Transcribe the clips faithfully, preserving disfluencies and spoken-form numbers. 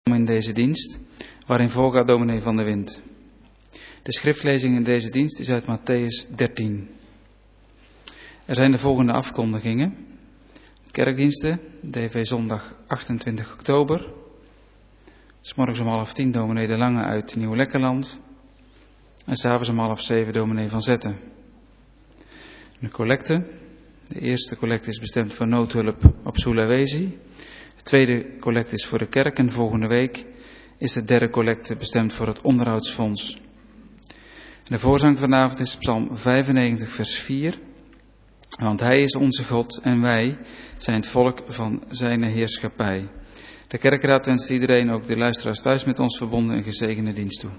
in deze dienst, waarin voorgaat dominee Van der Wind. De schriftlezing in deze dienst is uit Mattheüs dertien. Er zijn de volgende afkondigingen. Kerkdiensten, D V zondag achtentwintig oktober. 'S morgens om half tien dominee De Lange uit Nieuw-Lekkerland. En 's avonds om half zeven dominee Van Zetten. De collecte. De eerste collecte is bestemd voor noodhulp op Sulawesi. De tweede collecte is voor de kerk en volgende week is de derde collecte bestemd voor het onderhoudsfonds. En de voorzang vanavond is Psalm vijfennegentig vers vier. Want hij is onze God en wij zijn het volk van zijn heerschappij. De kerkraad wenst iedereen, ook de luisteraars thuis met ons verbonden, een gezegende dienst toe.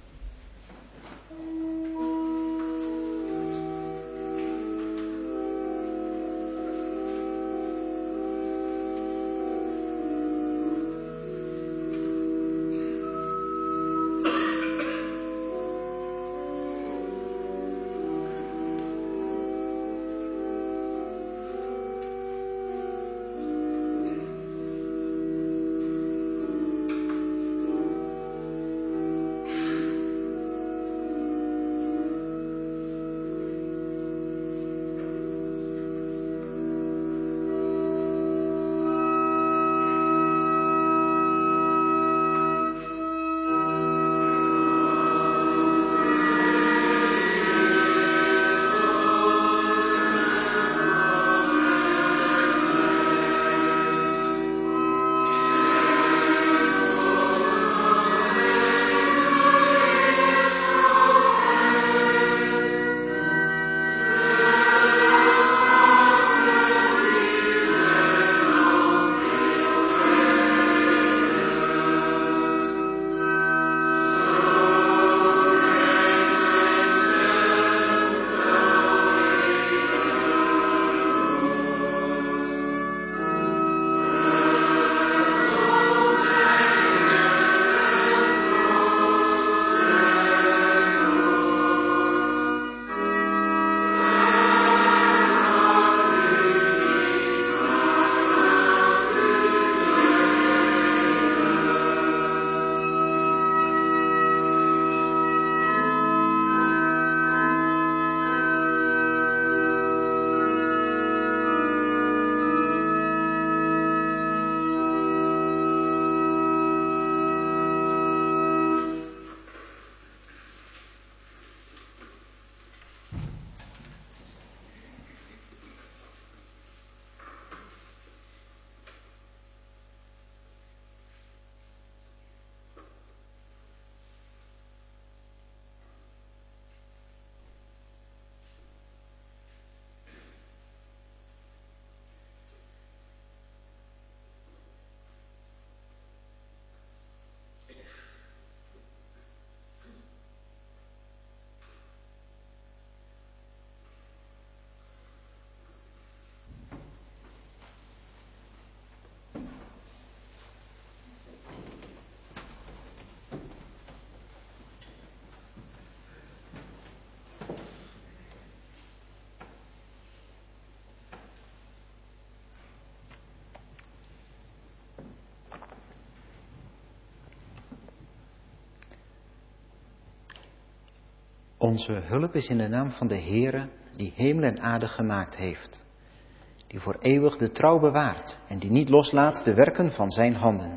Onze hulp is in de naam van de Heere, die hemel en aarde gemaakt heeft, die voor eeuwig de trouw bewaart en die niet loslaat de werken van zijn handen.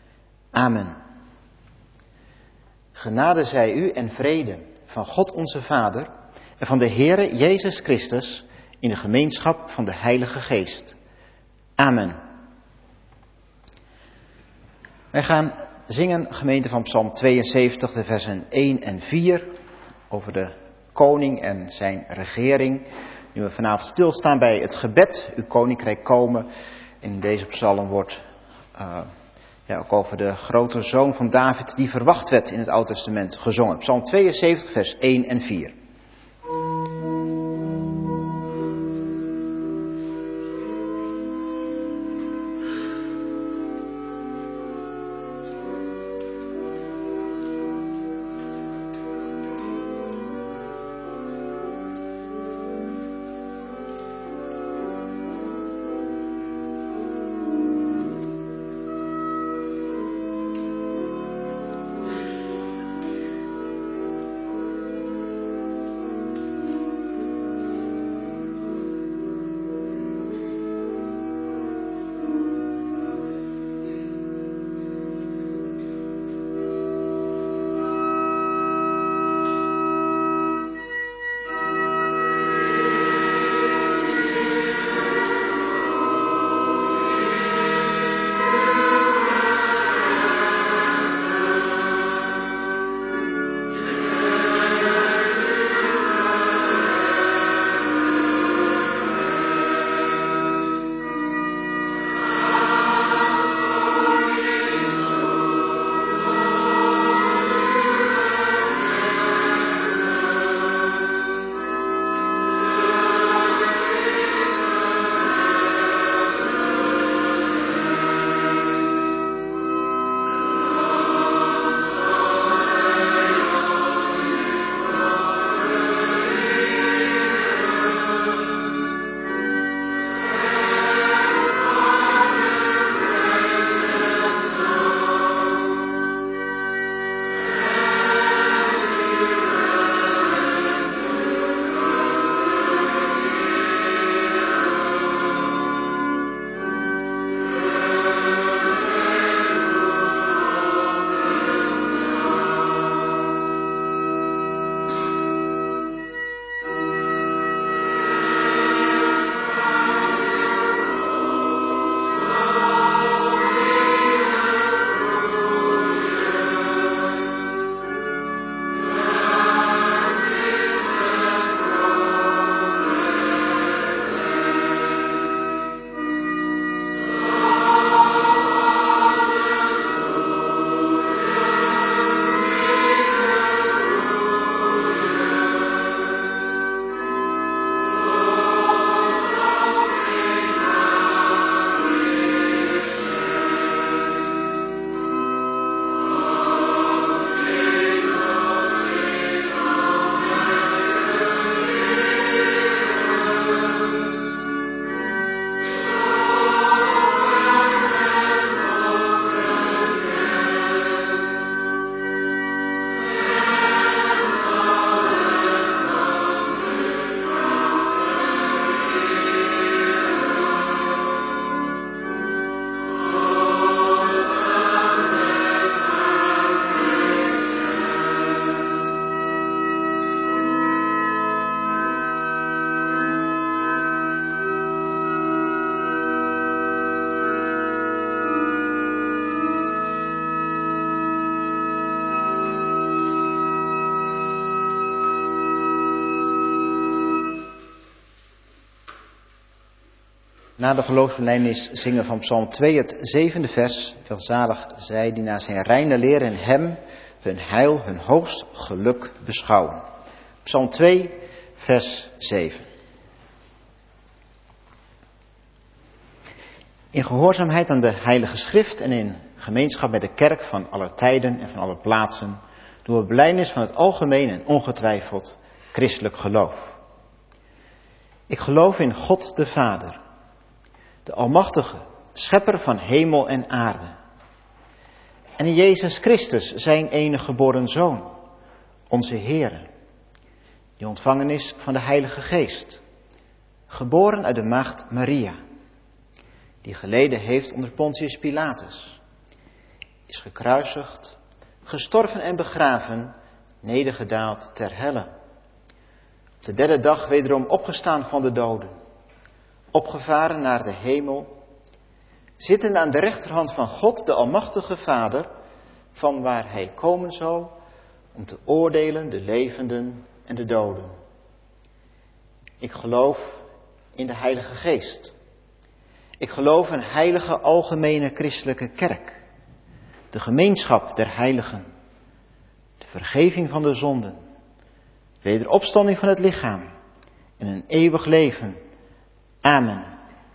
Amen. Genade zij u en vrede van God onze Vader en van de Heere Jezus Christus in de gemeenschap van de Heilige Geest. Amen. Wij gaan zingen, gemeente, van Psalm tweeënzeventig, de versen één en vier... over de koning en zijn regering. Nu we vanavond stilstaan bij het gebed, uw koninkrijk komen. In deze psalm wordt uh, ja, ook over de grote zoon van David die verwacht werd in het Oude Testament gezongen. Psalm tweeënzeventig, vers één en vier. Na de geloofsbelijdenis zingen van Psalm twee het zevende vers. Welzalig zij die naar zijn reine leer en hem hun heil, hun hoogst geluk beschouwen. Psalm twee, vers zeven. In gehoorzaamheid aan de Heilige Schrift en in gemeenschap met de kerk van alle tijden en van alle plaatsen doen we belijdenis van het algemeen en ongetwijfeld christelijk geloof. Ik geloof in God de Vader, de Almachtige, schepper van hemel en aarde. En in Jezus Christus, zijn enige geboren Zoon, onze Heere, die ontvangen is van de Heilige Geest, geboren uit de maagd Maria, die geleden heeft onder Pontius Pilatus, is gekruisigd, gestorven en begraven, nedergedaald ter helle. Op de derde dag wederom opgestaan van de doden, opgevaren naar de hemel, zittende aan de rechterhand van God, de Almachtige Vader, van waar hij komen zal om te oordelen de levenden en de doden. Ik geloof in de Heilige Geest. Ik geloof in heilige algemene christelijke kerk, de gemeenschap der heiligen, de vergeving van de zonden, wederopstanding van het lichaam en een eeuwig leven. Amen.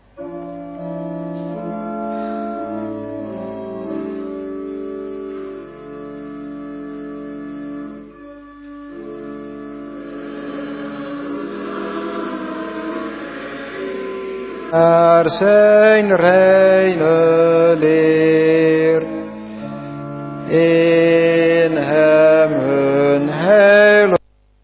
Naar zijn reine leer, in hem hun heil.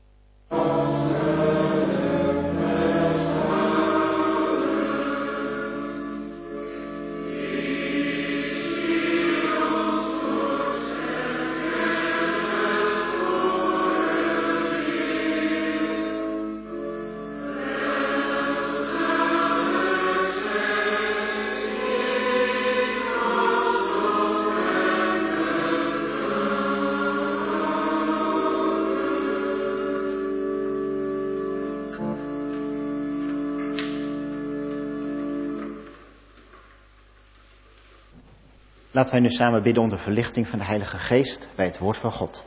Laten wij nu samen bidden om de verlichting van de Heilige Geest bij het woord van God.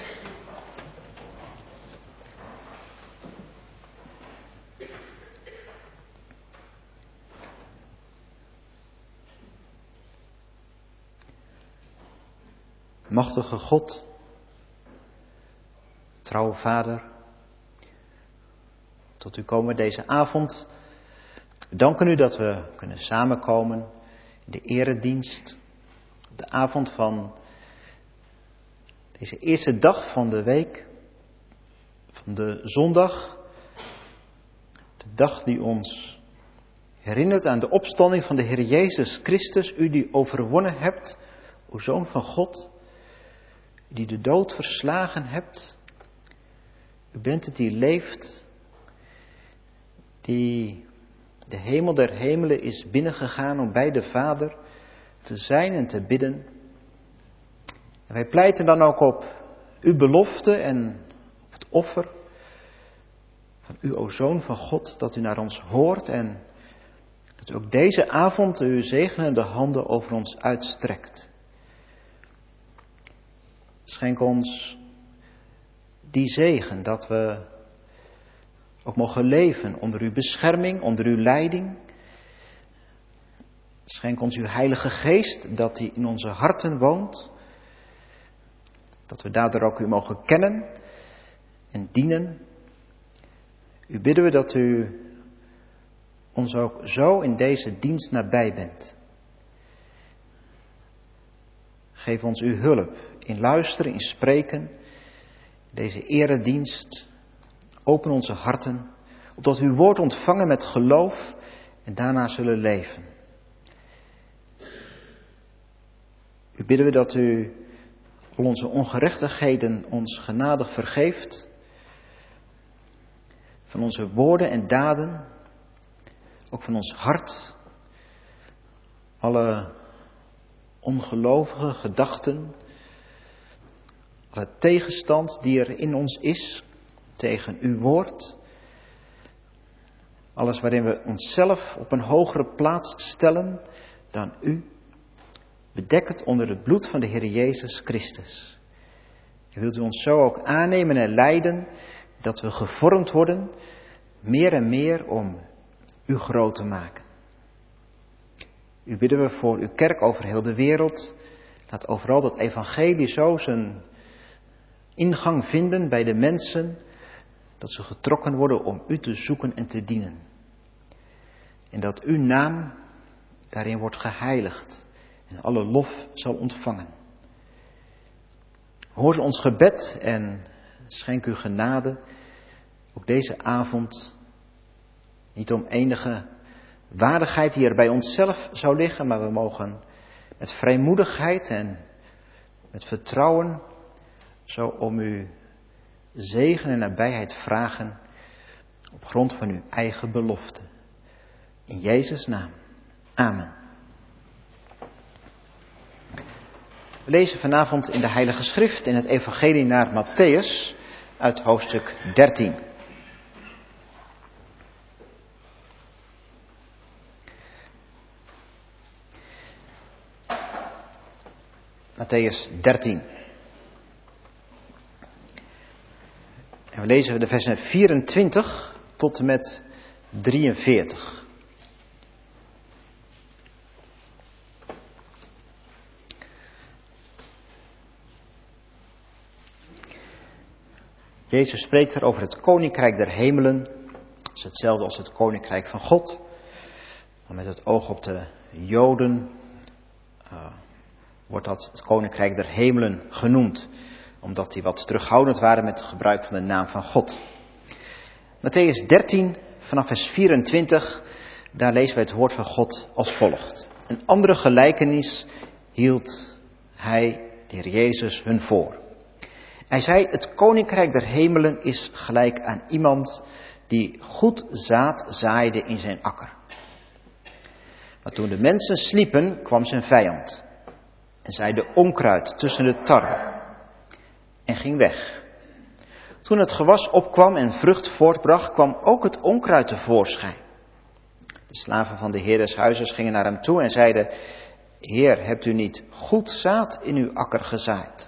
Machtige God, trouwe Vader, tot u komen deze avond. We danken u dat we kunnen samenkomen in de eredienst. De avond van deze eerste dag van de week, van de zondag, de dag die ons herinnert aan de opstanding van de Heer Jezus Christus, u die overwonnen hebt, o Zoon van God, die de dood verslagen hebt. U bent het die leeft, die de hemel der hemelen is binnengegaan om bij de Vader te zijn en te bidden. En wij pleiten dan ook op uw belofte en op het offer van u, o Zoon van God, dat u naar ons hoort en dat u ook deze avond uw zegenende handen over ons uitstrekt. Schenk ons die zegen dat we ook mogen leven onder uw bescherming, onder uw leiding. Schenk ons uw Heilige Geest, dat die in onze harten woont. Dat we daardoor ook u mogen kennen en dienen. U bidden we dat u ons ook zo in deze dienst nabij bent. Geef ons uw hulp in luisteren, in spreken. Deze eredienst. Open onze harten, opdat we uw woord ontvangen met geloof en daarna zullen leven. U bidden we dat u al onze ongerechtigheden ons genadig vergeeft. Van onze woorden en daden, ook van ons hart. Alle ongelovige gedachten, alle tegenstand die er in ons is tegen uw woord. Alles waarin we onszelf op een hogere plaats stellen dan u. Bedek het onder het bloed van de Heer Jezus Christus. En wilt u ons zo ook aannemen en leiden, dat we gevormd worden, meer en meer om u groot te maken. U bidden we voor uw kerk over heel de wereld. Laat overal dat evangelie zo zijn ingang vinden bij de mensen, dat ze getrokken worden om u te zoeken en te dienen. En dat uw naam daarin wordt geheiligd en alle lof zal ontvangen. Hoor ons gebed en schenk u genade, ook deze avond, niet om enige waardigheid die er bij onszelf zou liggen, maar we mogen met vrijmoedigheid en met vertrouwen zo om uw zegen en nabijheid vragen op grond van uw eigen belofte. In Jezus' naam. Amen. We lezen vanavond in de Heilige Schrift in het Evangelie naar Mattheüs uit hoofdstuk dertien. Mattheüs dertien. En we lezen de versen vierentwintig tot en met drieënveertig. Jezus spreekt er over het koninkrijk der hemelen. Dat is hetzelfde als het koninkrijk van God. Maar met het oog op de Joden uh, wordt dat het koninkrijk der hemelen genoemd. Omdat die wat terughoudend waren met het gebruik van de naam van God. Mattheüs dertien, vanaf vers vierentwintig, daar lezen wij het woord van God als volgt. Een andere gelijkenis hield hij, de Heer Jezus, hun voor. Hij zei, het koninkrijk der hemelen is gelijk aan iemand die goed zaad zaaide in zijn akker. Maar toen de mensen sliepen, kwam zijn vijand en zaaide onkruid tussen de tarwe en ging weg. Toen het gewas opkwam en vrucht voortbracht, kwam ook het onkruid tevoorschijn. De slaven van de heer des huizes gingen naar hem toe en zeiden, Heer, hebt u niet goed zaad in uw akker gezaaid?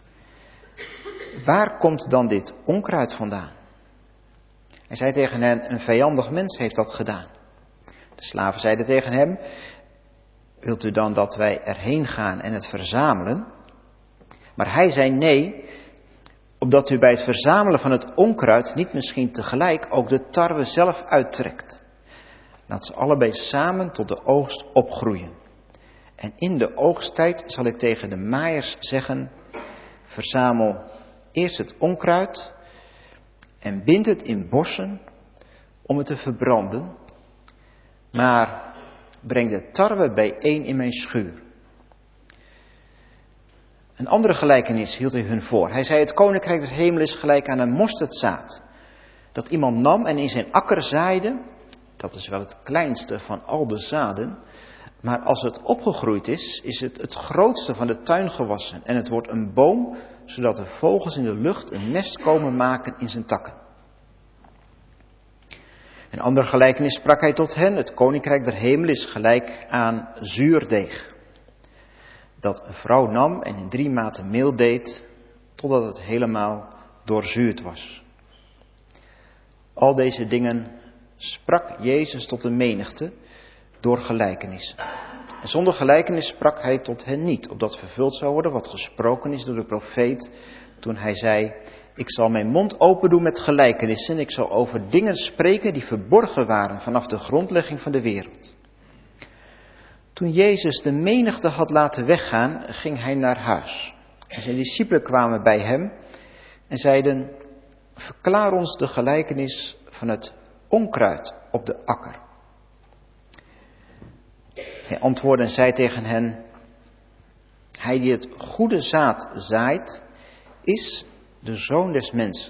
Waar komt dan dit onkruid vandaan? Hij zei tegen hen, een vijandig mens heeft dat gedaan. De slaven zeiden tegen hem, wilt u dan dat wij erheen gaan en het verzamelen? Maar hij zei nee, opdat u bij het verzamelen van het onkruid niet misschien tegelijk ook de tarwe zelf uittrekt. Laat ze allebei samen tot de oogst opgroeien. En in de oogsttijd zal ik tegen de maaiers zeggen, verzamel eerst het onkruid en bind het in bossen om het te verbranden, maar breng de tarwe bijeen in mijn schuur. Een andere gelijkenis hield hij hun voor. Hij zei, het koninkrijk der hemel is gelijk aan een mosterdzaad, dat iemand nam en in zijn akker zaaide. Dat is wel het kleinste van al de zaden, maar als het opgegroeid is, is het het grootste van de tuingewassen en het wordt een boom, zodat de vogels in de lucht een nest komen maken in zijn takken. Een andere gelijkenis sprak hij tot hen, het koninkrijk der hemel is gelijk aan zuurdeeg, dat een vrouw nam en in drie maten meel deed, totdat het helemaal doorzuurd was. Al deze dingen sprak Jezus tot de menigte door gelijkenissen. En zonder gelijkenis sprak hij tot hen niet, opdat vervuld zou worden wat gesproken is door de profeet, toen hij zei, ik zal mijn mond open doen met gelijkenissen, ik zal over dingen spreken die verborgen waren vanaf de grondlegging van de wereld. Toen Jezus de menigte had laten weggaan, ging hij naar huis. En zijn discipelen kwamen bij hem en zeiden, verklaar ons de gelijkenis van het onkruid op de akker. Hij antwoordde en zei tegen hen, hij die het goede zaad zaait, is de zoon des mensen.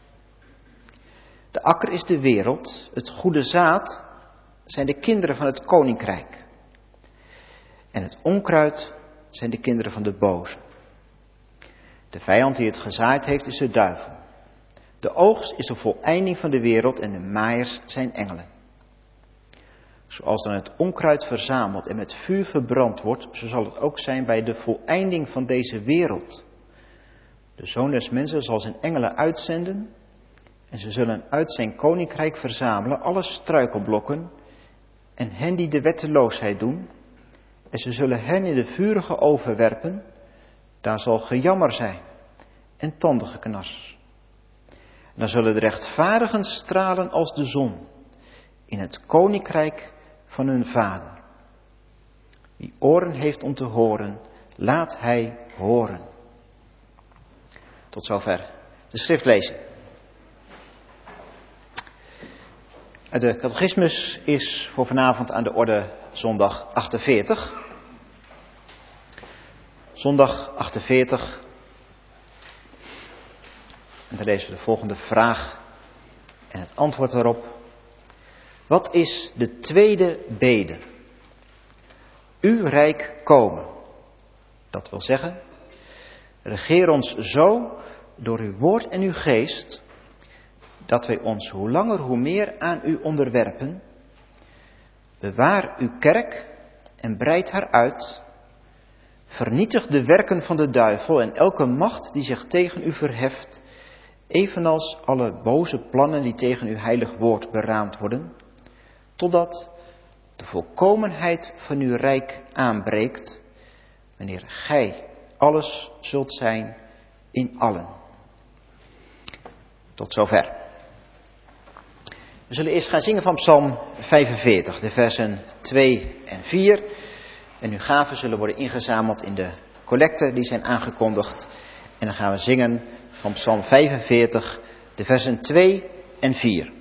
De akker is de wereld, het goede zaad zijn de kinderen van het koninkrijk. En het onkruid zijn de kinderen van de boze. De vijand die het gezaaid heeft is de duivel. De oogst is de voleinding van de wereld en de maaiers zijn engelen. Zoals dan het onkruid verzameld en met vuur verbrand wordt, zo zal het ook zijn bij de voleinding van deze wereld. De Zoon des Mensen zal zijn engelen uitzenden en ze zullen uit zijn koninkrijk verzamelen alle struikelblokken en hen die de wetteloosheid doen. En ze zullen hen in de vurige oven werpen, daar zal gejammer zijn en tandengeknars. En dan zullen de rechtvaardigen stralen als de zon in het koninkrijk van hun Vader. Wie oren heeft om te horen, laat hij horen. Tot zover de schriftlezing. De catechismus is voor vanavond aan de orde zondag achtenveertig. Zondag achtenveertig. En dan lezen we de volgende vraag en het antwoord erop. Wat is de tweede bede? Uw rijk komen. Dat wil zeggen, regeer ons zo door uw woord en uw geest, dat wij ons hoe langer hoe meer aan u onderwerpen. Bewaar uw kerk en breid haar uit. Vernietig de werken van de duivel en elke macht die zich tegen u verheft, evenals alle boze plannen die tegen uw heilig woord beraamd worden, totdat de volkomenheid van uw rijk aanbreekt, wanneer gij alles zult zijn in allen. Tot zover. We zullen eerst gaan zingen van Psalm vijfenveertig, de versen twee en vier. En uw gaven zullen worden ingezameld in de collecten die zijn aangekondigd. En dan gaan we zingen van Psalm vijfenveertig, de versen twee en vier.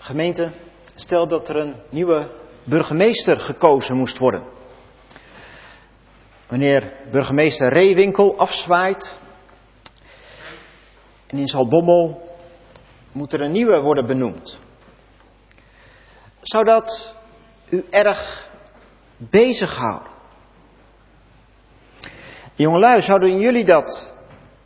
Gemeente, stel dat er een nieuwe burgemeester gekozen moest worden. Wanneer burgemeester Reewinkel afzwaait en in Zaltbommel moet er een nieuwe worden benoemd. Zou dat u erg bezighouden? Jongelui, zouden jullie dat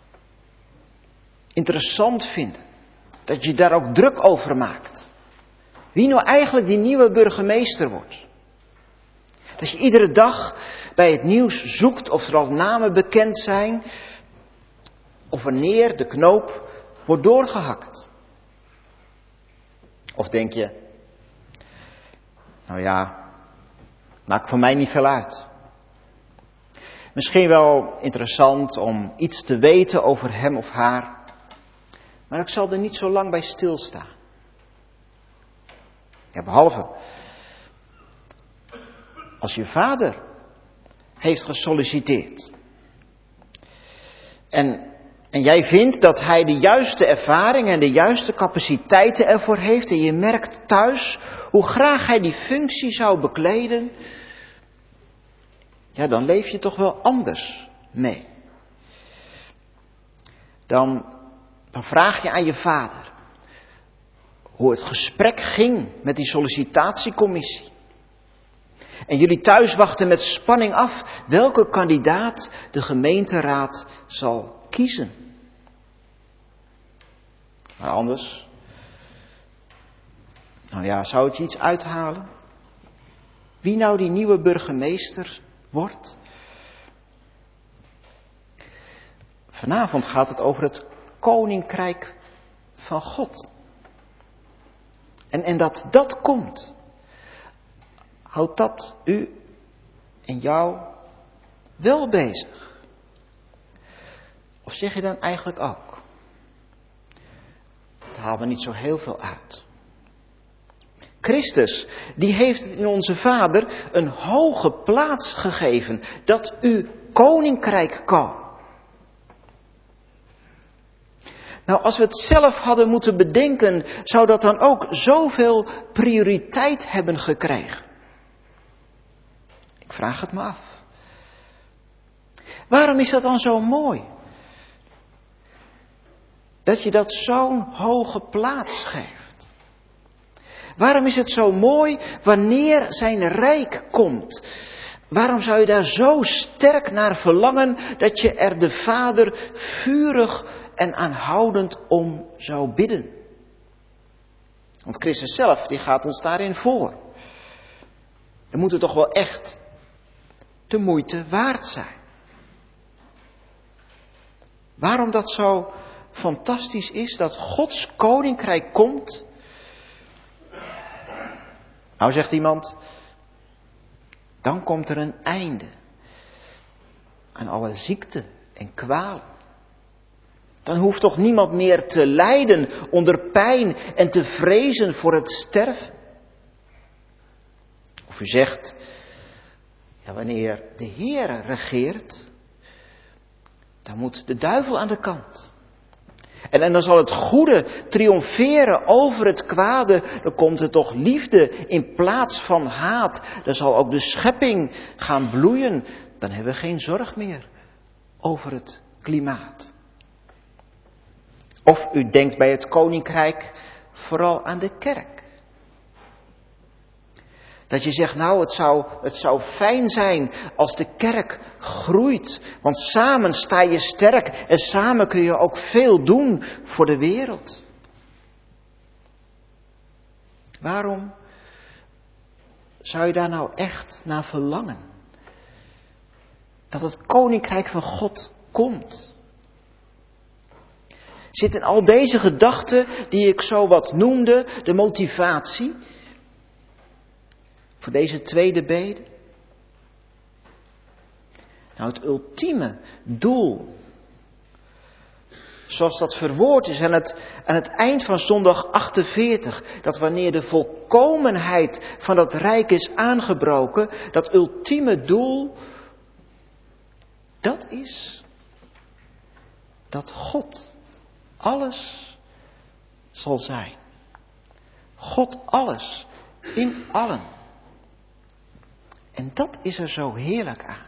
interessant vinden? Dat je daar ook druk over maakt? Wie nou eigenlijk die nieuwe burgemeester wordt? Dat je iedere dag bij het nieuws zoekt of er al namen bekend zijn. Of wanneer de knoop wordt doorgehakt. Of denk je, nou ja, maakt voor mij niet veel uit. Misschien wel interessant om iets te weten over hem of haar. Maar ik zal er niet zo lang bij stilstaan. Ja, behalve als je vader heeft gesolliciteerd. En, en jij vindt dat hij de juiste ervaring en de juiste capaciteiten ervoor heeft. En je merkt thuis hoe graag hij die functie zou bekleden. Ja, dan leef je toch wel anders mee. Dan, dan vraag je aan je vader hoe het gesprek ging met die sollicitatiecommissie. En jullie thuis wachten met spanning af welke kandidaat de gemeenteraad zal kiezen. Maar anders, nou ja, zou het je iets uithalen? Wie nou die nieuwe burgemeester wordt? Vanavond gaat het over het koninkrijk van God. En, en dat dat komt, houdt dat u en jou wel bezig? Of zeg je dan eigenlijk ook, het haalt me niet zo heel veel uit. Christus, die heeft het in onze Vader een hoge plaats gegeven, dat uw koninkrijk kan. Nou, als we het zelf hadden moeten bedenken, zou dat dan ook zoveel prioriteit hebben gekregen? Ik vraag het me af. Waarom is dat dan zo mooi? Dat je dat zo'n hoge plaats geeft. Waarom is het zo mooi wanneer zijn rijk komt? Waarom zou je daar zo sterk naar verlangen dat je er de Vader vurig en aanhoudend om zou bidden? Want Christus zelf, die gaat ons daarin voor. Er moet het toch wel echt de moeite waard zijn. Waarom dat zo fantastisch is, dat Gods koninkrijk komt. Nou, zegt iemand, dan komt er een einde aan alle ziekte en kwalen. Dan hoeft toch niemand meer te lijden onder pijn en te vrezen voor het sterven. Of u zegt, ja, wanneer de Heer regeert, dan moet de duivel aan de kant. En, en dan zal het goede triomferen over het kwade. Dan komt er toch liefde in plaats van haat. Dan zal ook de schepping gaan bloeien. Dan hebben we geen zorg meer over het klimaat. Of u denkt bij het koninkrijk vooral aan de kerk. Dat je zegt, nou, het zou, het zou fijn zijn als de kerk groeit. Want samen sta je sterk en samen kun je ook veel doen voor de wereld. Waarom zou je daar nou echt naar verlangen? Dat het koninkrijk van God komt. Zit in al deze gedachten die ik zo wat noemde, de motivatie voor deze tweede bede? Nou, het ultieme doel, zoals dat verwoord is aan het, aan het eind van zondag achtenveertig, dat wanneer de volkomenheid van dat rijk is aangebroken, dat ultieme doel, dat is dat God alles zal zijn. God alles, in allen. En dat is er zo heerlijk aan.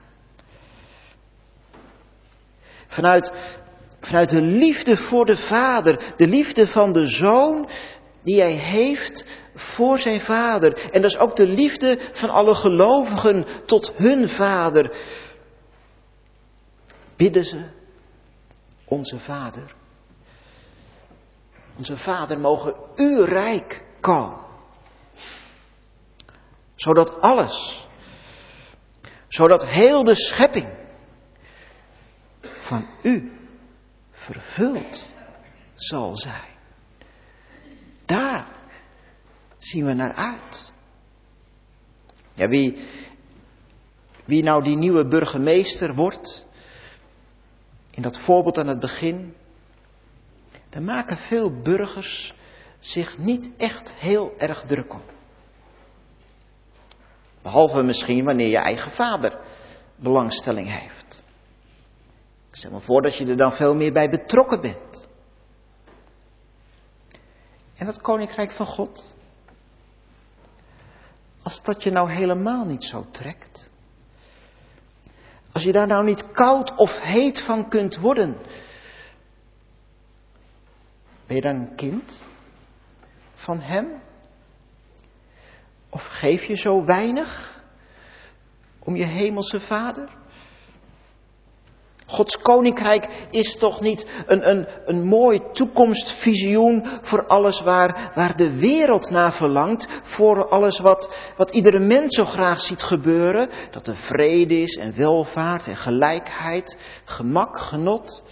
Vanuit, vanuit de liefde voor de Vader, de liefde van de Zoon die hij heeft voor zijn Vader. En dat is ook de liefde van alle gelovigen tot hun Vader. Bidden ze, onze Vader. Onze Vader, mogen uw rijk komen. Zodat alles, zodat heel de schepping van u vervuld zal zijn. Daar zien we naar uit. Ja, wie, wie nou die nieuwe burgemeester wordt, in dat voorbeeld aan het begin, daar maken veel burgers zich niet echt heel erg druk om. Behalve misschien wanneer je eigen vader belangstelling heeft. Ik stel me voor dat je er dan veel meer bij betrokken bent. En dat koninkrijk van God, als dat je nou helemaal niet zo trekt, als je daar nou niet koud of heet van kunt worden, ben je dan een kind van hem? Of geef je zo weinig om je hemelse Vader? Gods koninkrijk is toch niet een, een, een mooi toekomstvisioen voor alles waar, waar de wereld naar verlangt. Voor alles wat, wat iedere mens zo graag ziet gebeuren. Dat er vrede is en welvaart en gelijkheid, gemak, genot.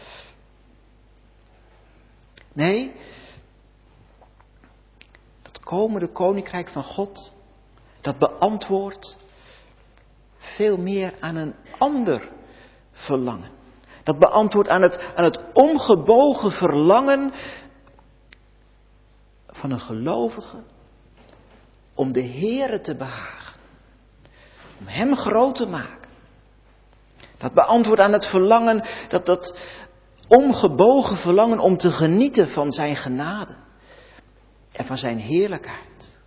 Nee, dat komende koninkrijk van God, dat beantwoordt veel meer aan een ander verlangen. Dat beantwoordt aan het, aan het ongebogen verlangen van een gelovige om de Heere te behagen. Om hem groot te maken. Dat beantwoordt aan het verlangen, dat, dat ongebogen verlangen om te genieten van zijn genade. En van zijn heerlijkheid.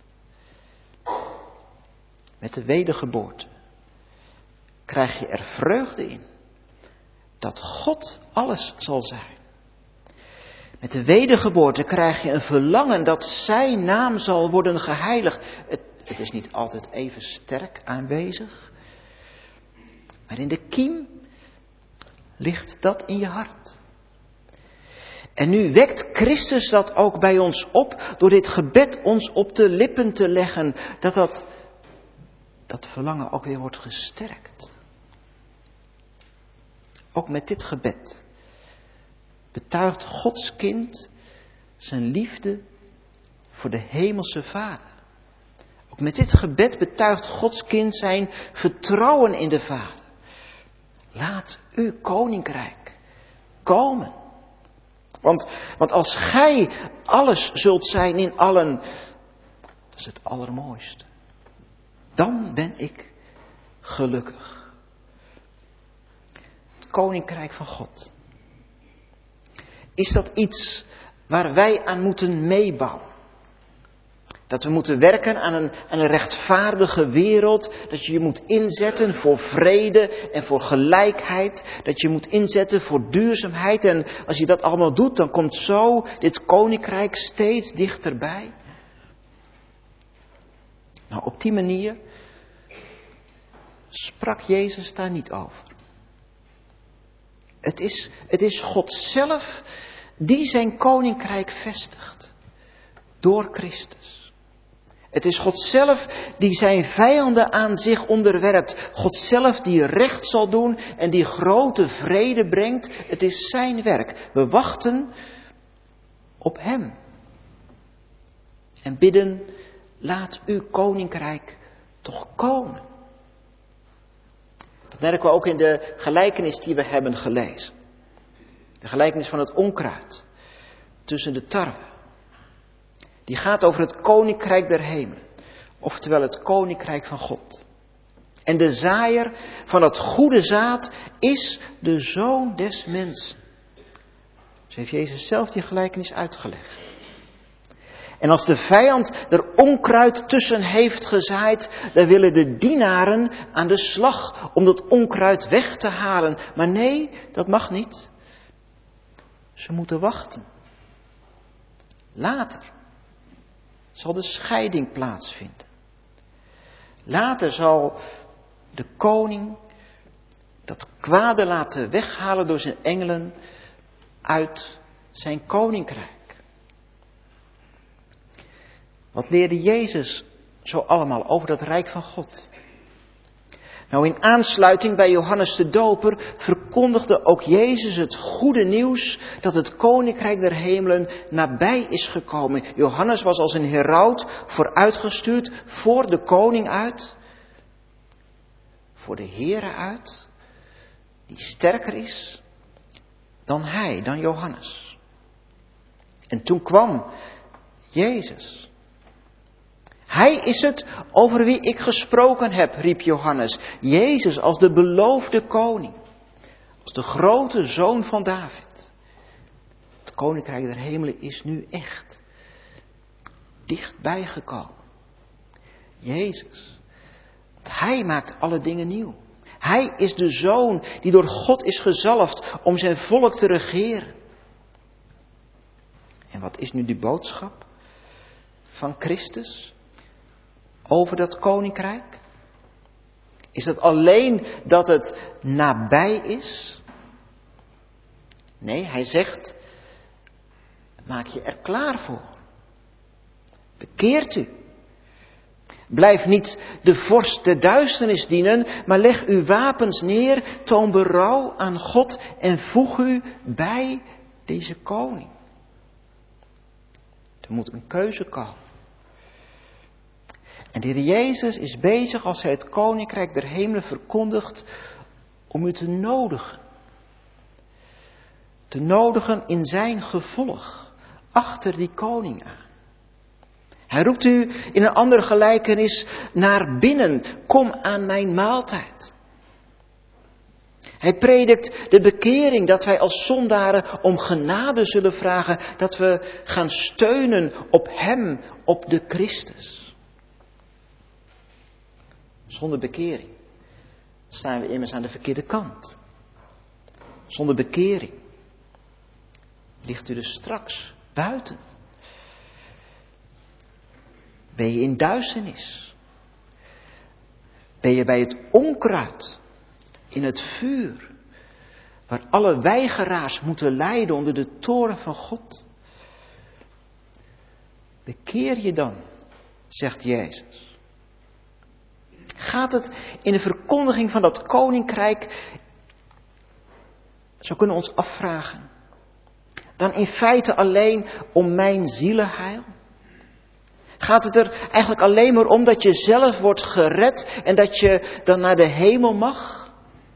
Met de wedergeboorte krijg je er vreugde in. Dat God alles zal zijn. Met de wedergeboorte krijg je een verlangen dat zijn naam zal worden geheiligd. Het, het is niet altijd even sterk aanwezig. Maar in de kiem ligt dat in je hart. En nu wekt Christus dat ook bij ons op door dit gebed ons op de lippen te leggen. Dat dat, dat verlangen ook weer wordt gesterkt. Ook met dit gebed betuigt Gods kind zijn liefde voor de hemelse Vader. Ook met dit gebed betuigt Gods kind zijn vertrouwen in de Vader. Laat uw koninkrijk komen. Want, want als gij alles zult zijn in allen, dat is het allermooiste. Dan ben ik gelukkig. Koninkrijk van God. Is dat iets waar wij aan moeten meebouwen? Dat we moeten werken aan een, aan een rechtvaardige wereld. Dat je je moet inzetten voor vrede en voor gelijkheid. Dat je moet inzetten voor duurzaamheid. En als je dat allemaal doet, dan komt zo dit koninkrijk steeds dichterbij. Nou, op die manier sprak Jezus daar niet over. Het is, het is God zelf die zijn koninkrijk vestigt. Door Christus. Het is God zelf die zijn vijanden aan zich onderwerpt. God zelf die recht zal doen en die grote vrede brengt. Het is zijn werk. We wachten op hem. En bidden, laat uw koninkrijk toch komen. Dat merken we ook in de gelijkenis die we hebben gelezen. De gelijkenis van het onkruid tussen de tarwe. Die gaat over het koninkrijk der hemelen. Oftewel het koninkrijk van God. En de zaaier van het goede zaad is de zoon des mensen. Zo heeft Jezus zelf die gelijkenis uitgelegd. En als de vijand er onkruid tussen heeft gezaaid, dan willen de dienaren aan de slag om dat onkruid weg te halen. Maar nee, dat mag niet. Ze moeten wachten. Later zal de scheiding plaatsvinden. Later zal de koning dat kwade laten weghalen door zijn engelen uit zijn koninkrijk. Wat leerde Jezus zo allemaal over dat rijk van God? Nou, in aansluiting bij Johannes de Doper verkondigde ook Jezus het goede nieuws dat het koninkrijk der hemelen nabij is gekomen. Johannes was als een heraut vooruitgestuurd voor de koning uit, voor de Heere uit, die sterker is dan hij, dan Johannes. En toen kwam Jezus. Hij is het over wie ik gesproken heb, riep Johannes. Jezus als de beloofde koning. Als de grote zoon van David. Het koninkrijk der hemelen is nu echt dichtbij gekomen. Jezus. Want hij maakt alle dingen nieuw. Hij is de zoon die door God is gezalfd om zijn volk te regeren. En wat is nu die boodschap van Christus over dat koninkrijk? Is het alleen dat het nabij is? Nee, hij zegt, maak je er klaar voor. Bekeert u. Blijf niet de vorst der duisternis dienen, maar leg uw wapens neer, toon berouw aan God en voeg u bij deze koning. Er moet een keuze komen. En de Heer Jezus is bezig, als hij het koninkrijk der hemelen verkondigt, om u te nodigen. Te nodigen in zijn gevolg, achter die koning aan. Hij roept u in een andere gelijkenis naar binnen, kom aan mijn maaltijd. Hij predikt de bekering, dat wij als zondaren om genade zullen vragen, dat we gaan steunen op hem, op de Christus. Zonder bekering staan we immers aan de verkeerde kant. Zonder bekering ligt u dus straks buiten. Ben je in duisternis? Ben je bij het onkruid, in het vuur, waar alle weigeraars moeten lijden onder de toorn van God? Bekeer je dan, zegt Jezus. Gaat het in de verkondiging van dat koninkrijk, zo kunnen we ons afvragen, dan in feite alleen om mijn zielenheil? Gaat het er eigenlijk alleen maar om dat je zelf wordt gered en dat je dan naar de hemel mag?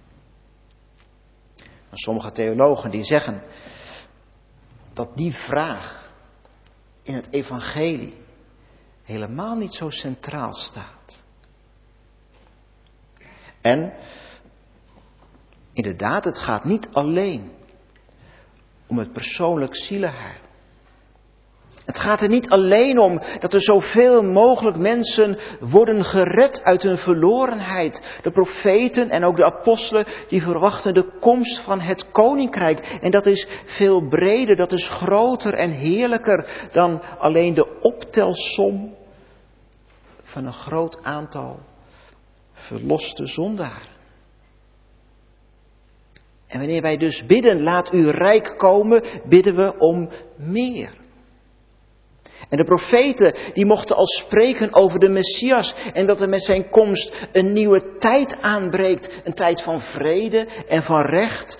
Sommige theologen die zeggen dat die vraag in het evangelie helemaal niet zo centraal staat. En inderdaad, het gaat niet alleen om het persoonlijk zielenheil. Het gaat er niet alleen om dat er zoveel mogelijk mensen worden gered uit hun verlorenheid. De profeten en ook de apostelen die verwachten de komst van het koninkrijk. En dat is veel breder, dat is groter en heerlijker dan alleen de optelsom van een groot aantal verloste zondaren. En wanneer wij dus bidden, laat uw rijk komen, bidden we om meer. En de profeten, die mochten al spreken over de Messias en dat er met zijn komst een nieuwe tijd aanbreekt. Een tijd van vrede en van recht.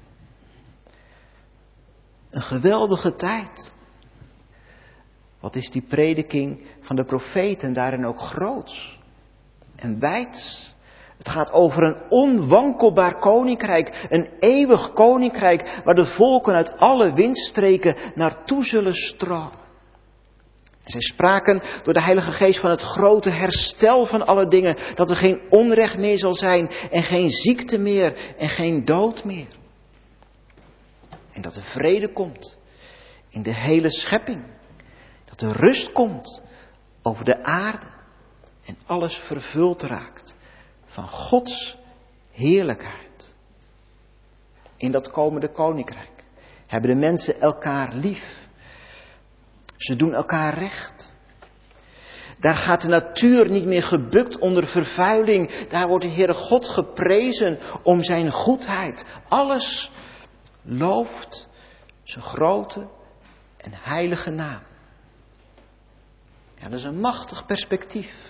Een geweldige tijd. Wat is die prediking van de profeten daarin ook groots en wijds? Het gaat over een onwankelbaar koninkrijk, een eeuwig koninkrijk waar de volken uit alle windstreken naartoe zullen stromen. En zij spraken door de Heilige Geest van het grote herstel van alle dingen, dat er geen onrecht meer zal zijn en geen ziekte meer en geen dood meer. En dat er vrede komt in de hele schepping. Dat er rust komt over de aarde en alles vervuld raakt van Gods heerlijkheid. In dat komende koninkrijk hebben de mensen elkaar lief. Ze doen elkaar recht. Daar gaat de natuur niet meer gebukt onder vervuiling. Daar wordt de Heere God geprezen om zijn goedheid. Alles looft zijn grote en heilige naam. Ja, dat is een machtig perspectief.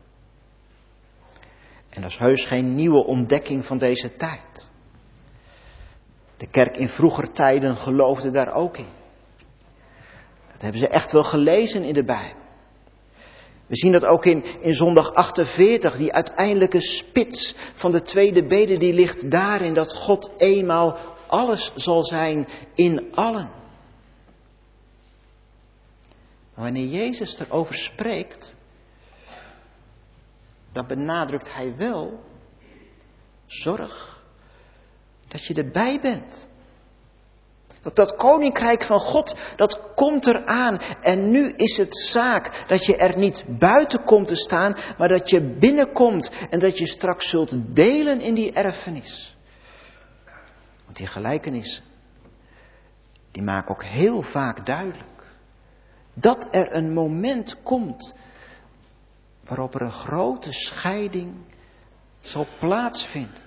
En dat is heus geen nieuwe ontdekking van deze tijd. De kerk in vroeger tijden geloofde daar ook in. Dat hebben ze echt wel gelezen in de Bijbel. We zien dat ook in, in zondag achtenveertig, die uiteindelijke spits van de tweede bede, die ligt daarin dat God eenmaal alles zal zijn in allen. Maar wanneer Jezus erover spreekt, dan benadrukt hij wel, zorg dat je erbij bent. Dat dat koninkrijk van God, dat komt eraan. En nu is het zaak dat je er niet buiten komt te staan, maar dat je binnenkomt en dat je straks zult delen in die erfenis. Want die gelijkenissen, die maken ook heel vaak duidelijk dat er een moment komt waarop er een grote scheiding zal plaatsvinden.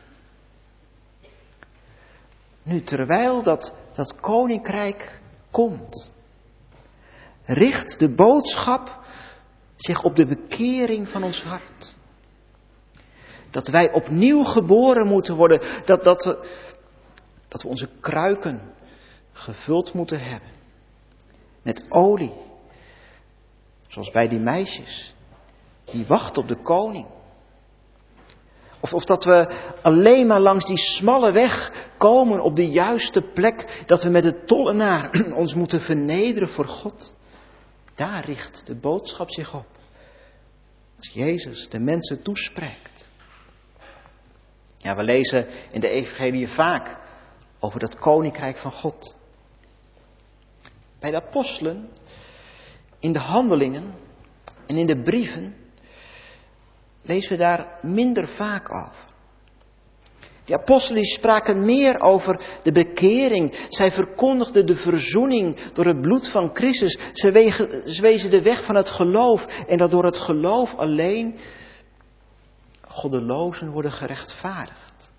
Nu, terwijl dat, dat koninkrijk komt, richt de boodschap zich op de bekering van ons hart. Dat wij opnieuw geboren moeten worden, dat, dat, dat we onze kruiken gevuld moeten hebben met olie. Zoals bij die meisjes die wachten op de koning. Of, of dat we alleen maar langs die smalle weg komen op de juiste plek. Dat we met de tollenaar ons moeten vernederen voor God. Daar richt de boodschap zich op. Als Jezus de mensen toespreekt. Ja, we lezen in de evangelie vaak over dat koninkrijk van God. Bij de apostelen, in de handelingen en in de brieven lezen we daar minder vaak over. De apostelen spraken meer over de bekering. Zij verkondigden de verzoening door het bloed van Christus. Ze, wegen, ze wezen de weg van het geloof. En dat door het geloof alleen goddelozen worden gerechtvaardigd.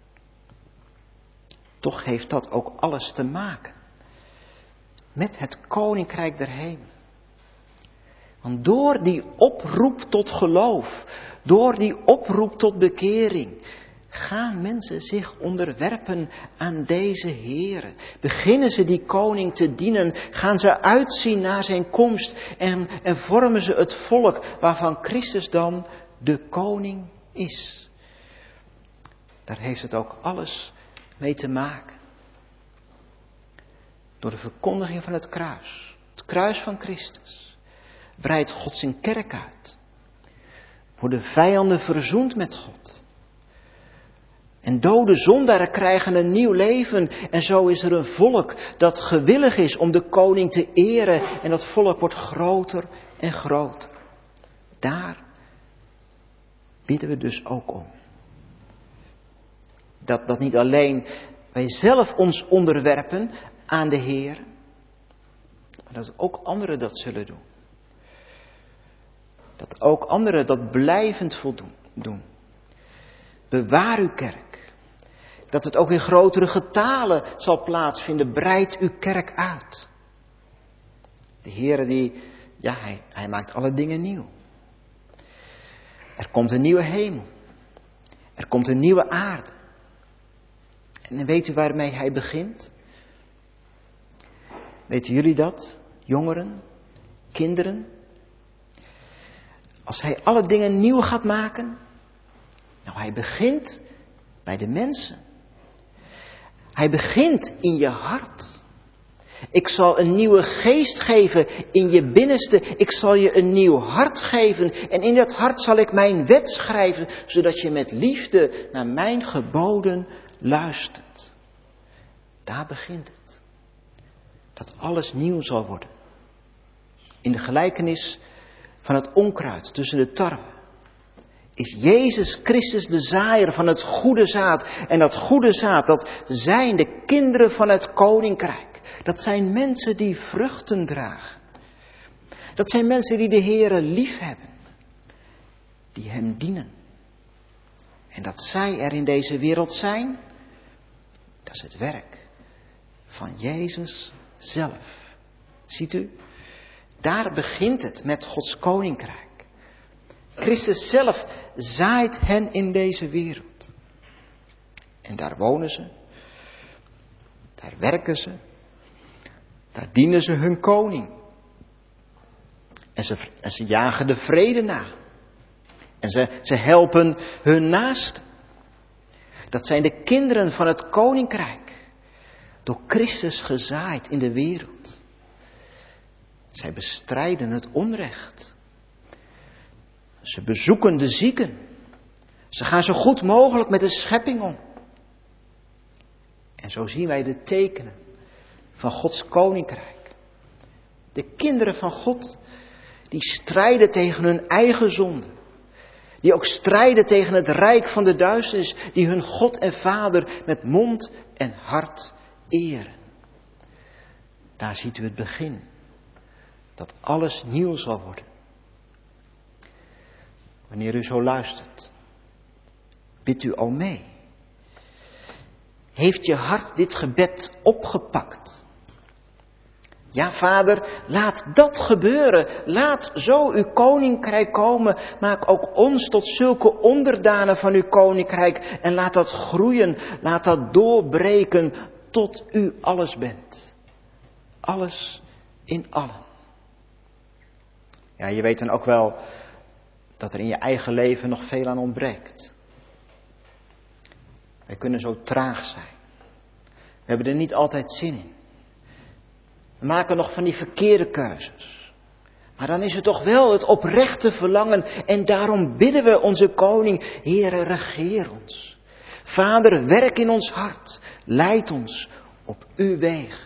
Toch heeft dat ook alles te maken met het koninkrijk der hemelen. Want door die oproep tot geloof, door die oproep tot bekering, gaan mensen zich onderwerpen aan deze Heere. Beginnen ze die koning te dienen, gaan ze uitzien naar zijn komst en, en vormen ze het volk waarvan Christus dan de koning is. Daar heeft het ook alles mee te maken. Door de verkondiging van het kruis, het kruis van Christus, breidt God zijn kerk uit. Worden vijanden verzoend met God. En dode zondaren krijgen een nieuw leven. En zo is er een volk dat gewillig is om de koning te eren. En dat volk wordt groter en groter. Daar bidden we dus ook om. Dat, dat niet alleen wij zelf ons onderwerpen aan de Heer, maar dat ook anderen dat zullen doen. Dat ook anderen dat blijvend voldoen doen. Bewaar uw kerk. Dat het ook in grotere getalen zal plaatsvinden. Breid uw kerk uit. De Heere die, ja, hij, hij maakt alle dingen nieuw. Er komt een nieuwe hemel. Er komt een nieuwe aarde. En weet u waarmee hij begint? Weten jullie dat? Jongeren? Kinderen? Als hij alle dingen nieuw gaat maken. Nou, hij begint bij de mensen. Hij begint in je hart. Ik zal een nieuwe geest geven in je binnenste. Ik zal je een nieuw hart geven. En in dat hart zal ik mijn wet schrijven. Zodat je met liefde naar mijn geboden luistert. Daar begint het. Dat alles nieuw zal worden. In de gelijkenis van het onkruid tussen de tarwe is Jezus Christus de zaaier van het goede zaad. En dat goede zaad, dat zijn de kinderen van het koninkrijk. Dat zijn mensen die vruchten dragen. Dat zijn mensen die de Heere lief hebben. Die hem dienen. En dat zij er in deze wereld zijn, dat is het werk van Jezus zelf. Ziet u? Daar begint het met Gods koninkrijk. Christus zelf zaait hen in deze wereld. En daar wonen ze. Daar werken ze. Daar dienen ze hun koning. En ze, en ze jagen de vrede na. En ze, ze helpen hun naasten. Dat zijn de kinderen van het koninkrijk. Door Christus gezaaid in de wereld. Zij bestrijden het onrecht. Ze bezoeken de zieken. Ze gaan zo goed mogelijk met de schepping om. En zo zien wij de tekenen van Gods koninkrijk. De kinderen van God, die strijden tegen hun eigen zonde. Die ook strijden tegen het rijk van de duisternis, die hun God en Vader met mond en hart eren. Daar ziet u het begin. Dat alles nieuw zal worden. Wanneer u zo luistert, bidt u al mee. Heeft je hart dit gebed opgepakt? Ja, Vader, laat dat gebeuren. Laat zo uw koninkrijk komen. Maak ook ons tot zulke onderdanen van uw koninkrijk. En laat dat groeien. Laat dat doorbreken tot u alles bent. Alles in allen. Ja, je weet dan ook wel dat er in je eigen leven nog veel aan ontbreekt. Wij kunnen zo traag zijn. We hebben er niet altijd zin in. We maken nog van die verkeerde keuzes. Maar dan is het toch wel het oprechte verlangen. En daarom bidden we onze koning, Heere, regeer ons. Vader, werk in ons hart. Leid ons op uw wegen.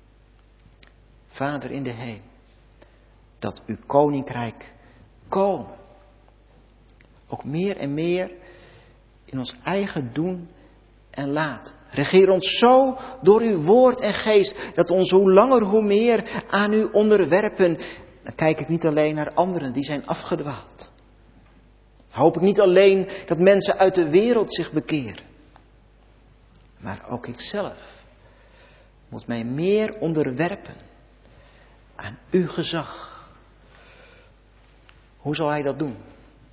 Vader in de hemel, dat uw koninkrijk komen. Ook meer en meer in ons eigen doen en laten. Regeer ons zo door uw woord en geest, dat we ons hoe langer hoe meer aan u onderwerpen. Dan kijk ik niet alleen naar anderen die zijn afgedwaald. Hoop ik niet alleen dat mensen uit de wereld zich bekeren. Maar ook ikzelf moet mij meer onderwerpen aan uw gezag. Hoe zal hij dat doen?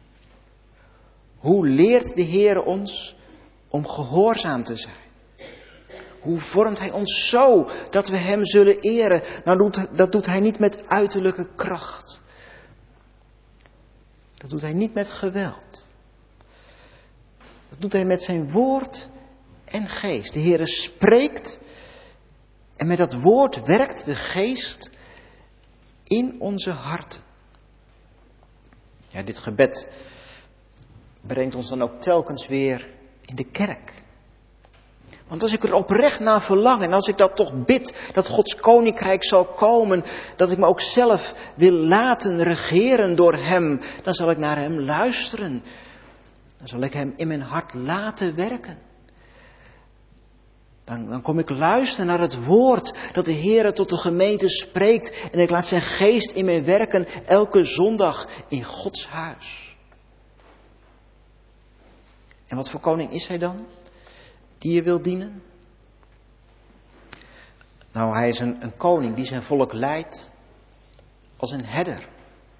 Hoe leert de Heer ons om gehoorzaam te zijn? Hoe vormt hij ons zo dat we hem zullen eren? Nou, doet, dat doet hij niet met uiterlijke kracht. Dat doet hij niet met geweld. Dat doet hij met zijn woord en geest. De Heer spreekt en met dat woord werkt de geest in onze harten. Ja, dit gebed brengt ons dan ook telkens weer in de kerk. Want als ik er oprecht naar verlang en als ik dat toch bid, dat Gods koninkrijk zal komen, dat ik me ook zelf wil laten regeren door hem, dan zal ik naar hem luisteren. Dan zal ik hem in mijn hart laten werken. Dan, dan kom ik luisteren naar het woord dat de Heer tot de gemeente spreekt en ik laat zijn geest in mij werken elke zondag in Gods huis. En wat voor koning is hij dan? Die je wil dienen? Nou, hij is een, een koning die zijn volk leidt als een herder.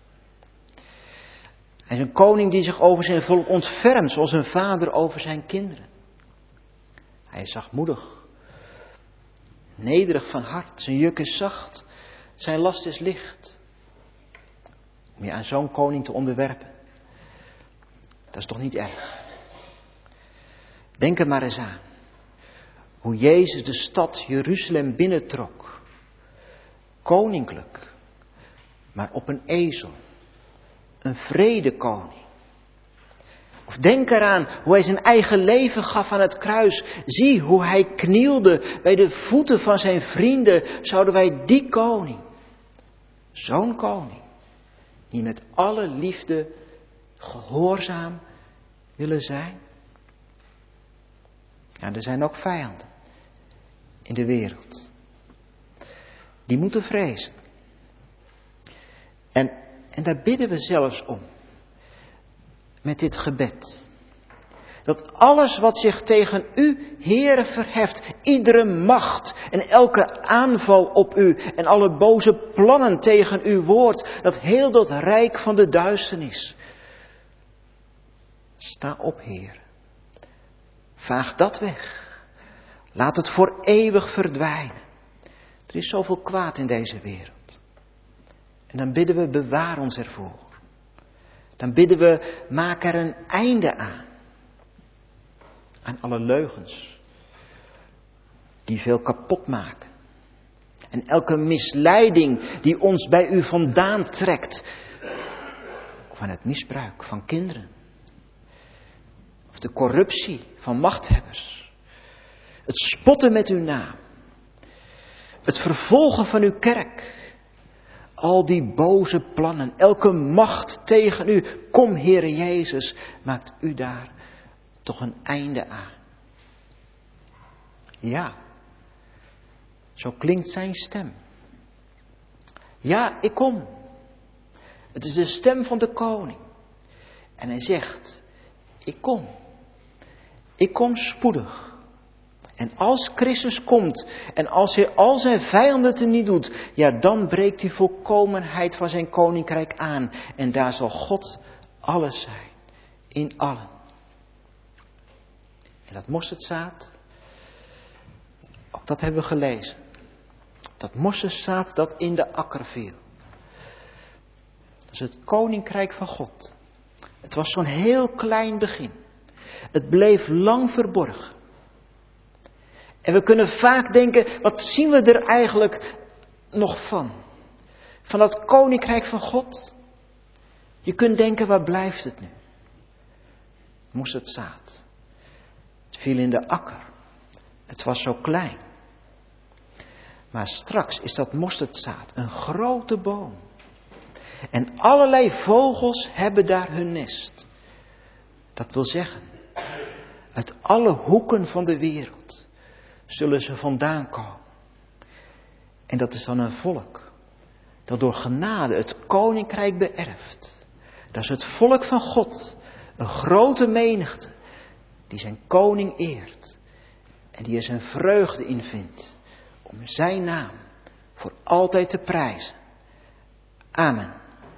Hij is een koning die zich over zijn volk ontfermt, zoals een vader over zijn kinderen. Hij is zachtmoedig, nederig van hart, zijn juk is zacht, zijn last is licht. Om je aan zo'n koning te onderwerpen, dat is toch niet erg? Denk er maar eens aan. Hoe Jezus de stad Jeruzalem binnentrok. Koninklijk. Maar op een ezel. Een vredekoning. Of denk eraan hoe hij zijn eigen leven gaf aan het kruis. Zie hoe hij knielde bij de voeten van zijn vrienden. Zouden wij die koning Zo'n koning, die met alle liefde gehoorzaam willen zijn. Ja, er zijn ook vijanden in de wereld. Die moeten vrezen. En, en daar bidden we zelfs om. Met dit gebed. Dat alles wat zich tegen u, Heere, verheft, iedere macht en elke aanval op u en alle boze plannen tegen uw woord, dat heel dat rijk van de duisternis. Sta op, Heer. Vaag dat weg. Laat het voor eeuwig verdwijnen. Er is zoveel kwaad in deze wereld. En dan bidden we, bewaar ons ervoor. Dan bidden we, maak er een einde aan. Aan alle leugens. Die veel kapot maken. En elke misleiding die ons bij u vandaan trekt. Of aan het misbruik van kinderen. Of de corruptie van machthebbers. Het spotten met uw naam. Het vervolgen van uw kerk. Al die boze plannen, elke macht tegen u. Kom, Heere Jezus, maakt u daar toch een einde aan. Ja, zo klinkt zijn stem. Ja, ik kom. Het is de stem van de koning. En hij zegt, ik kom. Ik kom spoedig. En als Christus komt en als hij al zijn vijanden teniet doet, ja, dan breekt die volkomenheid van zijn koninkrijk aan. En daar zal God alles zijn, in allen. En dat mosterdzaad, ook dat hebben we gelezen. Dat mosterdzaad dat in de akker viel. Dat is het koninkrijk van God. Het was zo'n heel klein begin. Het bleef lang verborgen. En we kunnen vaak denken, wat zien we er eigenlijk nog van? Van dat koninkrijk van God? Je kunt denken, waar blijft het nu? Mosterdzaad. Het viel in de akker. Het was zo klein. Maar straks is dat mosterdzaad een grote boom. En allerlei vogels hebben daar hun nest. Dat wil zeggen, uit alle hoeken van de wereld zullen ze vandaan komen. En dat is dan een volk dat door genade het koninkrijk beërft. Dat is het volk van God, een grote menigte die zijn koning eert en die er zijn vreugde in vindt om zijn naam voor altijd te prijzen. Amen.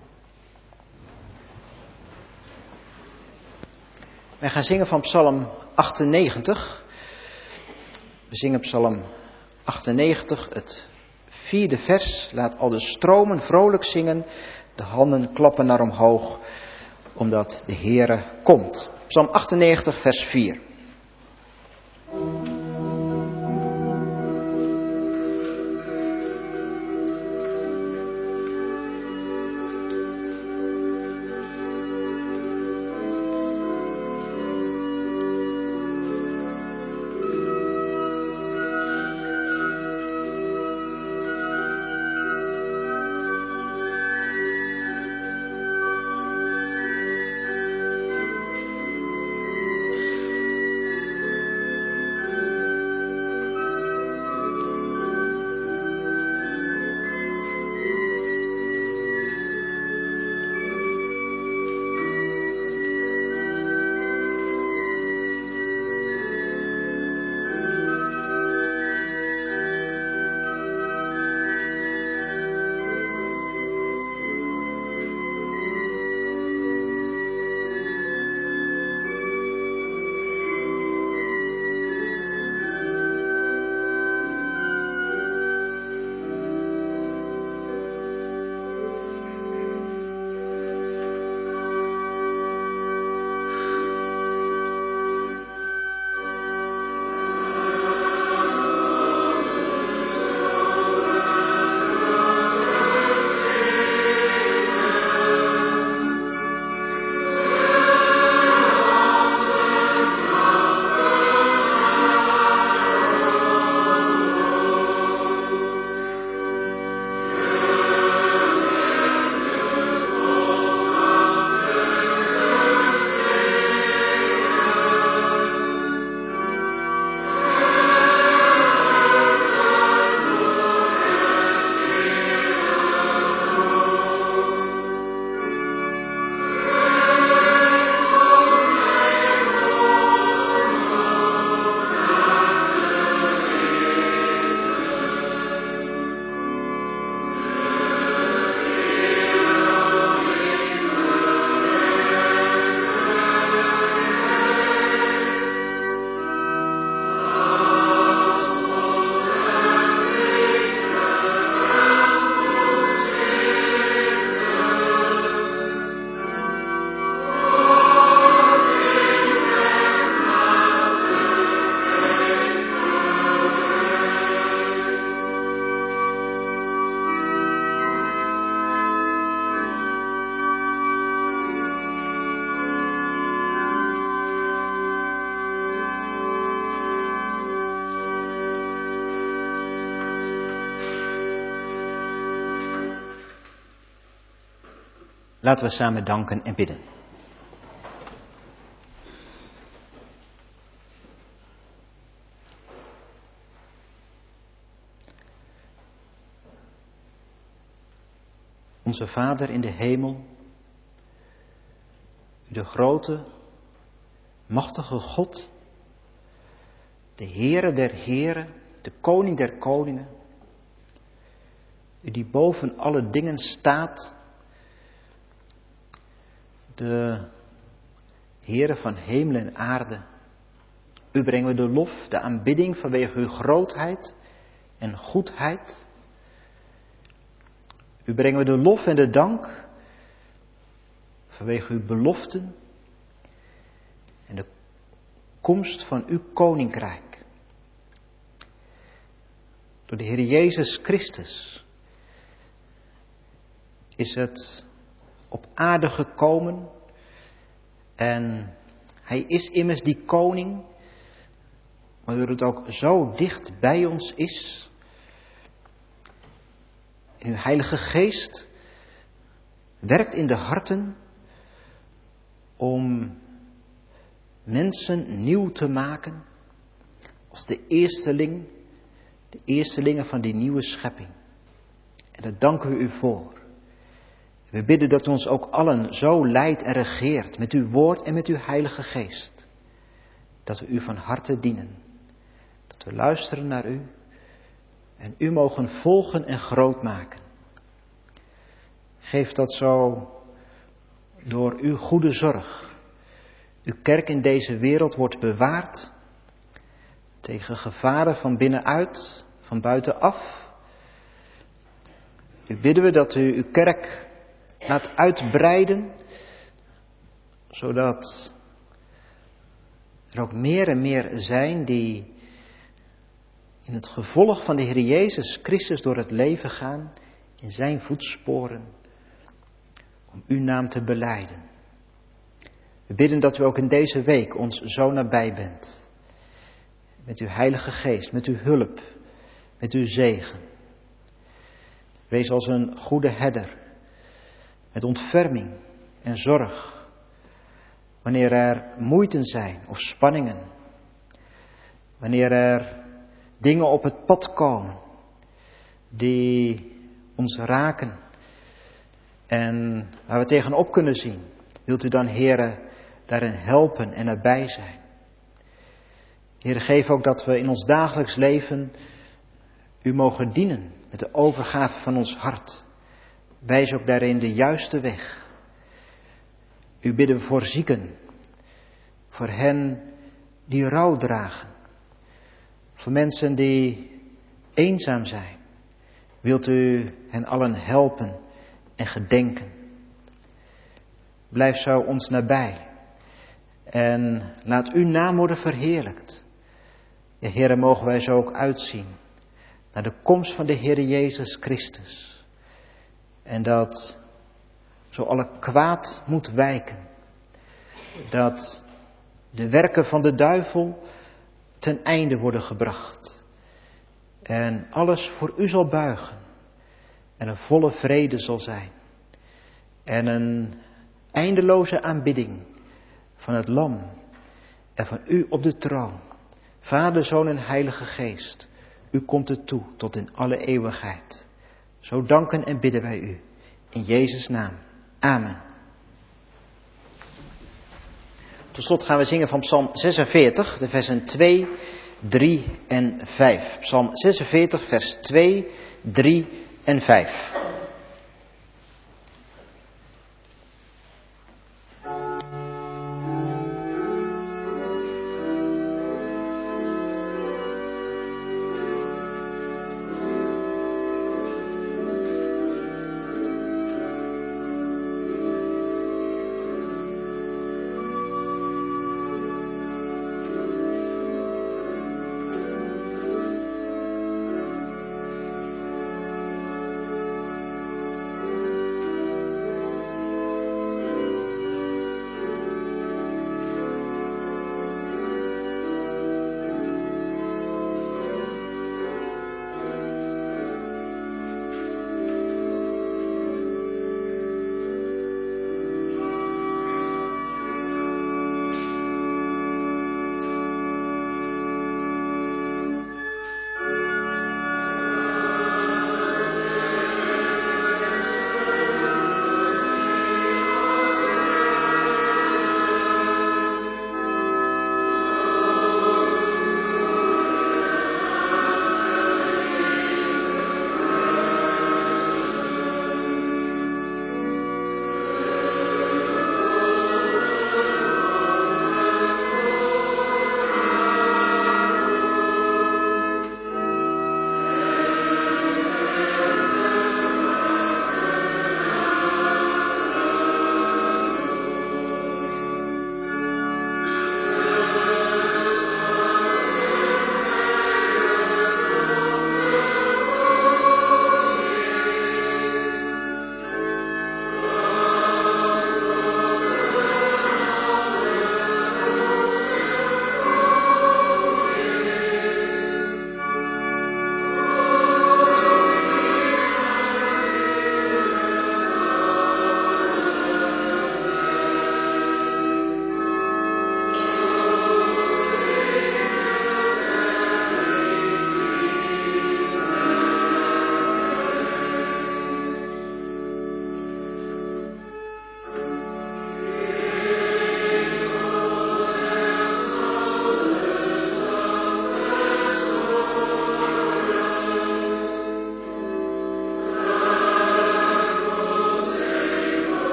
Wij gaan zingen van Psalm achtennegentig. We zingen Psalm achtennegentig, het vierde vers. Laat al de stromen vrolijk zingen, de handen klappen naar omhoog, omdat de Heere komt. Psalm achtennegentig, vers vier. Laten we samen danken en bidden. Onze Vader in de hemel, de grote, machtige God, de Heere der Heren, de Koning der Koningen, u die boven alle dingen staat, de Heere van hemel en aarde. U brengen we de lof, de aanbidding vanwege uw grootheid en goedheid. U brengen we de lof en de dank vanwege uw beloften en de komst van uw koninkrijk. Door de Heer Jezus Christus is het op aarde gekomen en hij is immers die koning, waardoor het ook zo dicht bij ons is. En uw Heilige Geest werkt in de harten om mensen nieuw te maken als de eersteling, de eerstelingen van die nieuwe schepping. En daar danken we u voor. We bidden dat u ons ook allen zo leidt en regeert met uw woord en met uw Heilige Geest. Dat we u van harte dienen. Dat we luisteren naar u en u mogen volgen en groot maken. Geef dat zo door uw goede zorg. Uw kerk in deze wereld wordt bewaard tegen gevaren van binnenuit, van buitenaf. U bidden we dat u uw kerk laat uitbreiden, zodat er ook meer en meer zijn die in het gevolg van de Heer Jezus Christus door het leven gaan, in zijn voetsporen, om uw naam te belijden. We bidden dat u ook in deze week ons zo nabij bent. Met uw Heilige Geest, met uw hulp, met uw zegen. Wees als een goede herder, met ontferming en zorg. Wanneer er moeiten zijn of spanningen. Wanneer er dingen op het pad komen die ons raken en waar we tegenop kunnen zien. Wilt u dan, Heere, daarin helpen en erbij zijn. Heere, geef ook dat we in ons dagelijks leven u mogen dienen met de overgave van ons hart. Wijs ook daarin de juiste weg. U bidden voor zieken, voor hen die rouw dragen, voor mensen die eenzaam zijn. Wilt u hen allen helpen en gedenken. Blijf zo ons nabij en laat uw naam worden verheerlijkt. Ja, Heere, mogen wij zo ook uitzien naar de komst van de Heer Jezus Christus. En dat zo alle kwaad moet wijken. Dat de werken van de duivel ten einde worden gebracht. En alles voor u zal buigen. En een volle vrede zal zijn. En een eindeloze aanbidding van het Lam. En van u op de troon. Vader, Zoon en Heilige Geest. U komt het toe tot in alle eeuwigheid. Zo danken en bidden wij u. In Jezus' naam. Amen. Tot slot gaan we zingen van Psalm zesenveertig, de versen twee, drie en vijf. Psalm zesenveertig, vers twee, drie en vijf.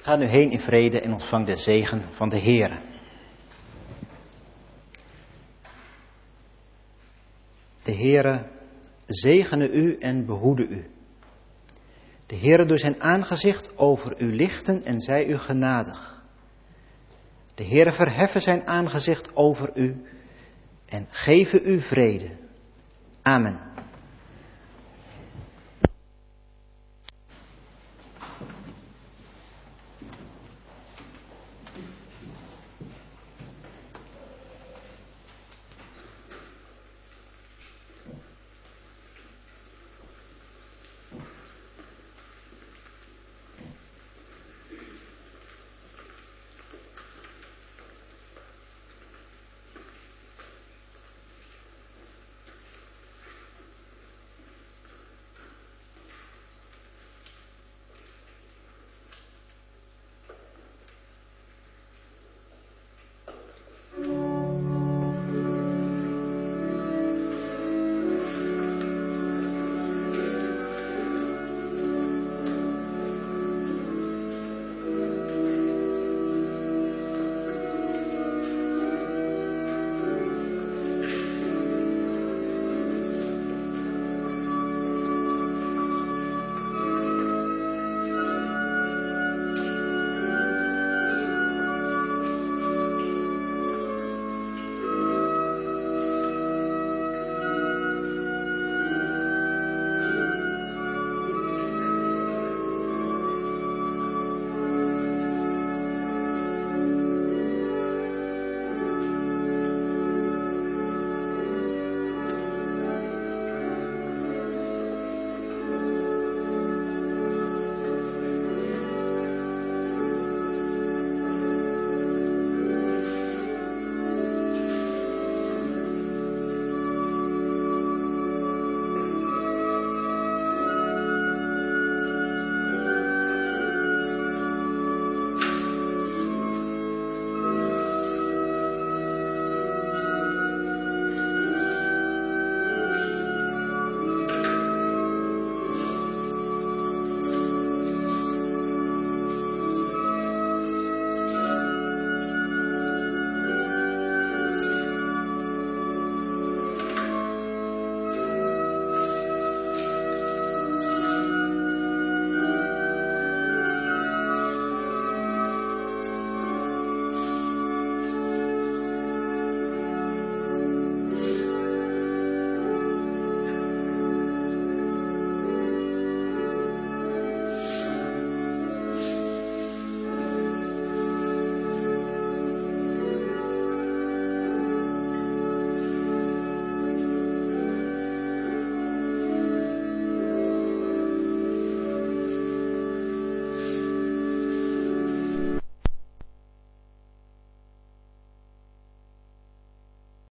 Ga nu heen in vrede en ontvang de zegen van de Heere. De Heere zegene u en behoede u. De Heere doet zijn aangezicht over u lichten en zij u genadig. De Heere verheffen zijn aangezicht over u en geven u vrede. Amen.